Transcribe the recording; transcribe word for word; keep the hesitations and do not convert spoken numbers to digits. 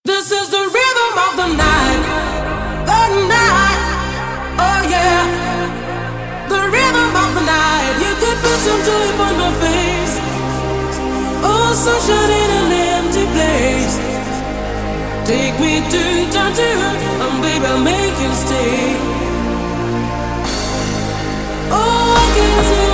This is the rhythm of the night, the night, oh yeah. The rhythm of the night. You could put some joy on my face. Oh, sunshine in an empty place. Take me to downtown, and baby, I'll make you stay. Oh, I can see